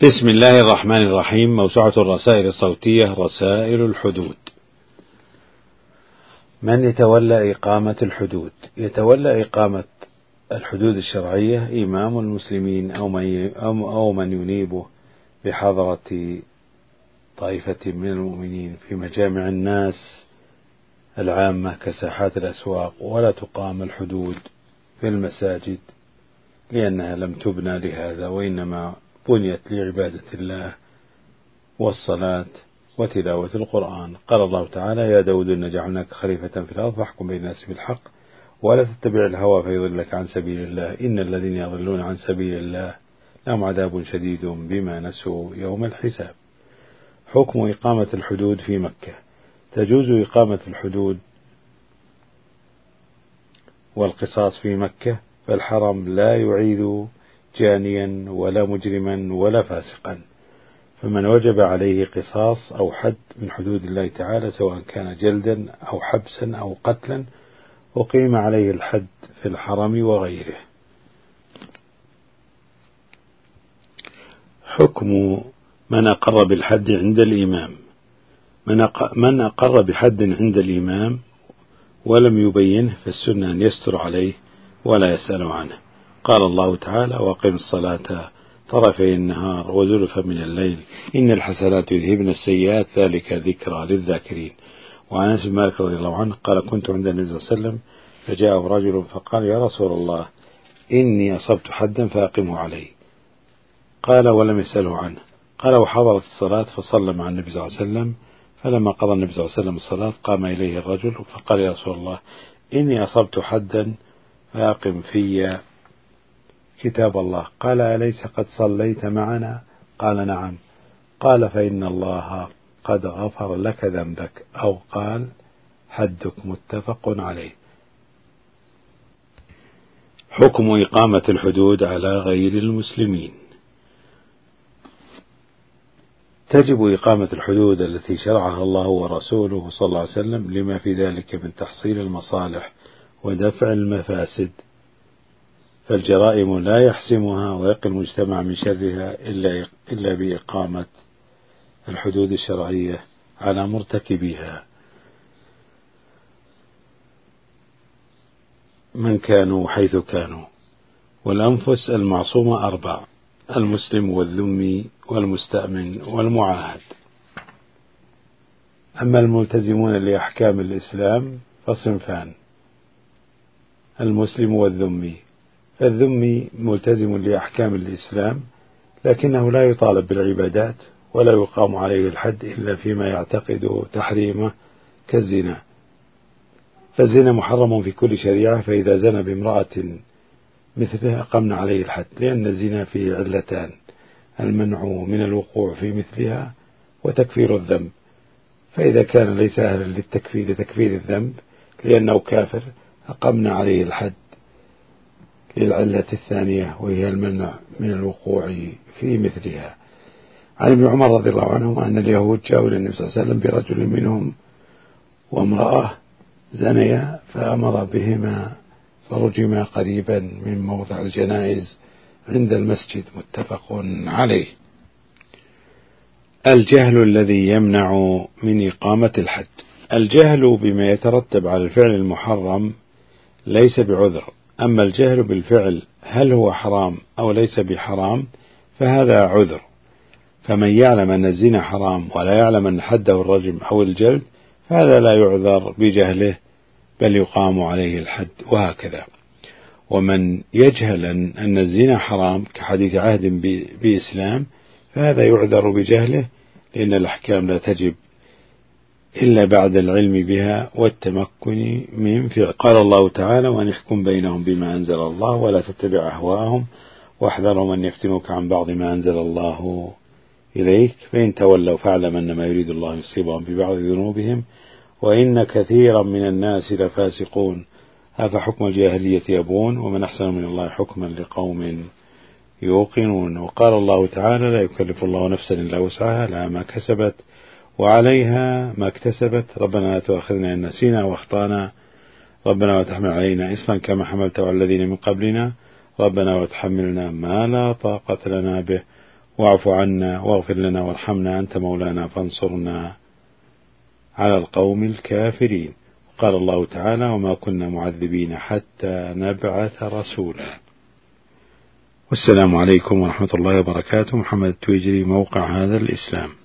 بسم الله الرحمن الرحيم. موسوعة الرسائل الصوتية رسائل الحدود. من يتولى إقامة الحدود؟ يتولى إقامة الحدود الشرعية إمام المسلمين أو من ينيبه بحضرة طائفة من المؤمنين في مجامع الناس العامة كساحات الأسواق، ولا تقام الحدود في المساجد لأنها لم تبنى لهذا، وإنما بنيت لعبادة الله والصلاة وتلاوة القرآن. قال الله تعالى: يا داود إنا جعلناك خليفة في الأرض فاحكم بين الناس بالحق ولا تتبع الهوى فيضلك عن سبيل الله إن الذين يضلون عن سبيل الله لهم عذاب شديد بما نسوا يوم الحساب. حكم إقامة الحدود في مكة: تجوز إقامة الحدود والقصاص في مكة، فالحرم لا يعيد جانيا ولا مجرما ولا فاسقا، فمن وجب عليه قصاص أو حد من حدود الله تعالى سواء كان جلدا أو حبسا أو قتلا أقيم عليه الحد في الحرم وغيره. حكم من أقر بالحد عند الإمام: من أقر بحد عند الإمام ولم يبينه فالسنة أن يستر عليه ولا يسأل عنه. قال الله تعالى: وأقم الصلاة طرفي النهار وزلفا من الليل إن الحسنات يذهبن السيئات ذلك ذكرى للذاكرين. وعن أنس بن مالك رضي الله عنه قال: كنت عند النبي صلى الله عليه وسلم فجاءه رجل فقال: يا رسول الله إني أصبت حدا فأقمه علي. قال ولم يسأله عنه. قال: وحضرت الصلاة فصلى مع النبي صلى الله عليه وسلم، فلما قضى النبي صلى الله عليه وسلم الصلاة قام إليه الرجل فقال: يا رسول الله إني أصبت حدا فأقم في كتاب الله. قال: أليس قد صليت معنا؟ قال: نعم. قال: فإن الله قد غفر لك ذنبك، أو قال: حدك. متفق عليه. حكم إقامة الحدود على غير المسلمين: تجب إقامة الحدود التي شرعها الله ورسوله صلى الله عليه وسلم لما في ذلك من تحصيل المصالح ودفع المفاسد، فالجرائم لا يحسمها ويقي المجتمع من شرها إلا بإقامة الحدود الشرعية على مرتكبيها من كانوا حيث كانوا. والأنفس المعصومة 4: المسلم والذمي والمستأمن والمعاهد. أما الملتزمون لأحكام الإسلام فصنفان: المسلم والذمي. فالذمي ملتزم لأحكام الإسلام لكنه لا يطالب بالعبادات ولا يقام عليه الحد إلا فيما يعتقد تحريمه كالزنا، فالزنا محرم في كل شريعة، فإذا زنى بامرأة مثله أقمنا عليه الحد، لأن الزنا فيه علتان: المنع من الوقوع في مثلها وتكفير الذنب، فإذا كان ليس أهلا لتكفير الذنب لأنه كافر أقمنا عليه الحد للعلة الثانية وهي المنع من الوقوع في مثلها. عن ابن عمر رضي الله عنهما أن اليهود جاءوا إلى النبي صلى الله عليه وسلم برجل منهم وامرأة زنيا فأمر بهما فرجما قريبا من موضع الجنائز عند المسجد. متفق عليه. الجهل الذي يمنع من إقامة الحد: الجهل بما يترتب على الفعل المحرم ليس بعذر، أما الجهل بالفعل هل هو حرام أو ليس بحرام فهذا عذر، فمن يعلم أن الزنا حرام ولا يعلم أن حده الرجم أو الجلد فهذا لا يعذر بجهله بل يقام عليه الحد، وهكذا. ومن يجهل أن الزنا حرام كحديث عهد بإسلام فهذا يعذر بجهله، لأن الأحكام لا تجب إلا بعد العلم بها والتمكن من فعل. قال الله تعالى: وأن يحكم بينهم بما أنزل الله ولا تتبع أهواءهم واحذرهم أن يفتنوك عن بعض ما أنزل الله إليك فإن تولوا فاعلم أنما يريد الله يصيبهم ببعض ذنوبهم وإن كثيرا من الناس لفاسقون أفحكم الجاهلية يبغون ومن أحسن من الله حكما لقوم يوقنون. وقال الله تعالى: لا يكلف الله نفسا إلا وسعها لها ما كسبت وعليها ما اكتسبت ربنا لا تؤاخذنا إن نسينا واخطأنا ربنا ولا تحمل علينا إصرا كما حملته على الذين من قبلنا ربنا ولا تحملنا ما لا طاقة لنا به واعف عنا واغفر لنا وارحمنا أنت مولانا فانصرنا على القوم الكافرين. قال الله تعالى: وما كنا معذبين حتى نبعث رسولا. والسلام عليكم ورحمة الله وبركاته. محمد التويجري، موقع هذا الإسلام.